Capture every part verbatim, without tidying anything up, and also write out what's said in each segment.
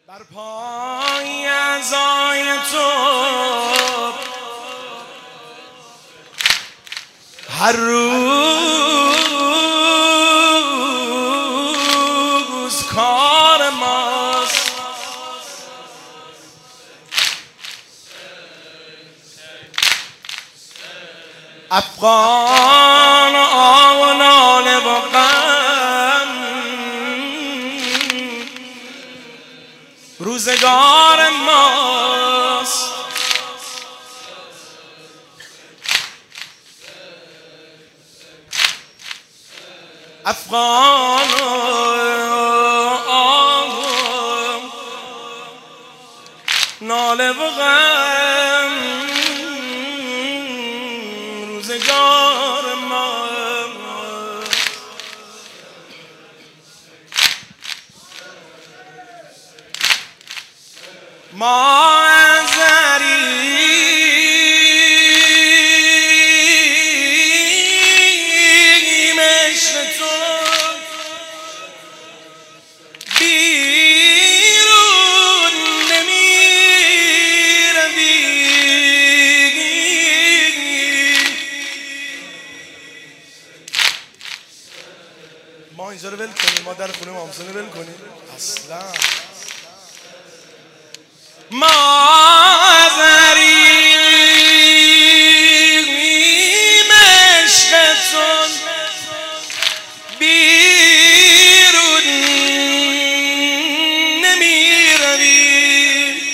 بر پای عزای تو هر روز کار ماست. افغان آه و ناله و غم روزگار ماست. افغان آه و ناله و غم روزگار ماست. ما ازریم عشق تو بیرون نمیروی. ما اینجا رو ول کنیم، ما در خونه مامسون رو ول کنیم اصلا. ما ازریم عشق تو بیرون نمیروی.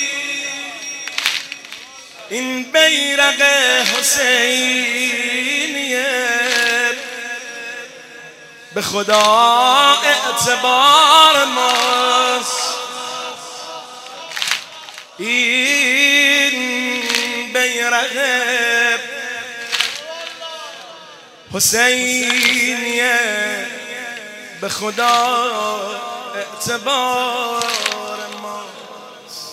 این بیرق حسینیه به خدا اعتبار ماست. این بیرق حسینیه به خدا اعتبار ماست.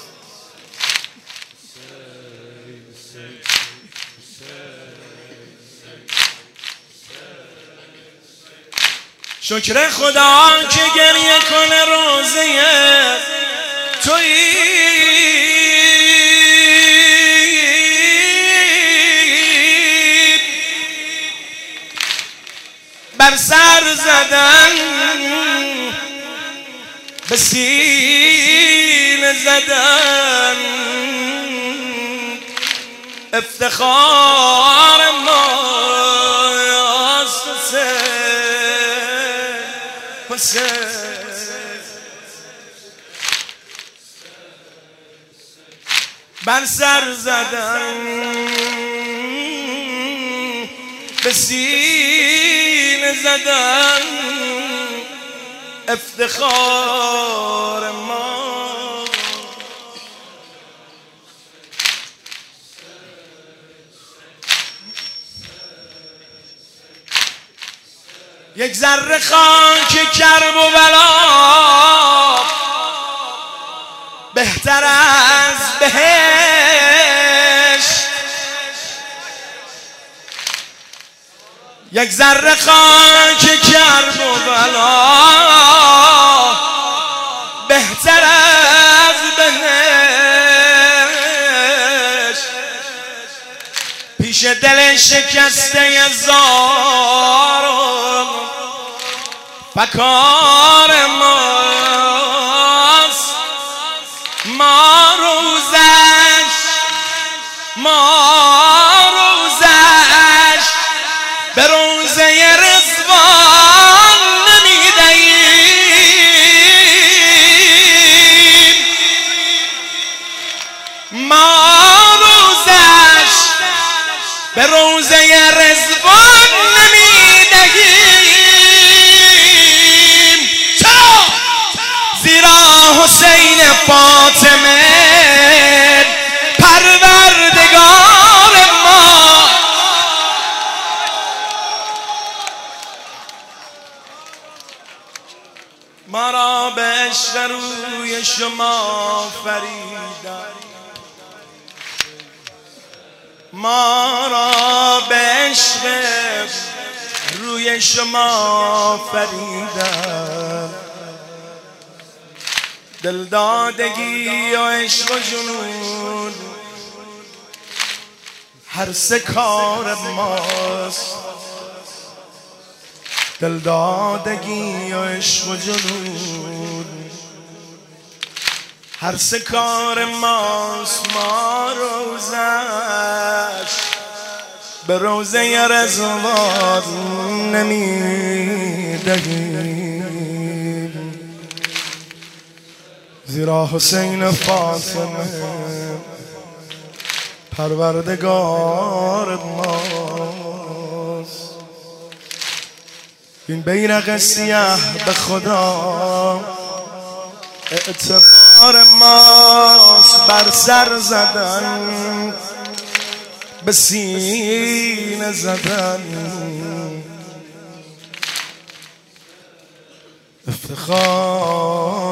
شکر خدا که گریه کنه روزه تویی. بر سر زدن به سینه زدن افتخار ماست. حسین بر سر زدن به سینه زدن افتخار ما. یک ذره خاک کرب و بلا بهتر از بهشت. یک ذره خاک کرب و بلا بهتر از بهشت. پیش دل شکسته زار فکار ماست. ما روزش ما روزش به روزه رضوان نمیدهیم. ما روزش به روزه رضوان نمیدهیم. چرا؟ زیرا حسین فاطمه پروردگار ما ما را به عشق روی شما فریدن. ما را به عشق روی شما فریدن. دلدادگی و عشق و جنون هر سه کار ماست. دلدادگی و عشق و جنون هر سه کار ماست. ما روزش به روزه رضوان نمیدهیم، زیرا حسین فاطمه پروردگار ماست. این بیرق سیاه به خدا اعتبار ماست. بر سر زدن به سینه زدن افتخار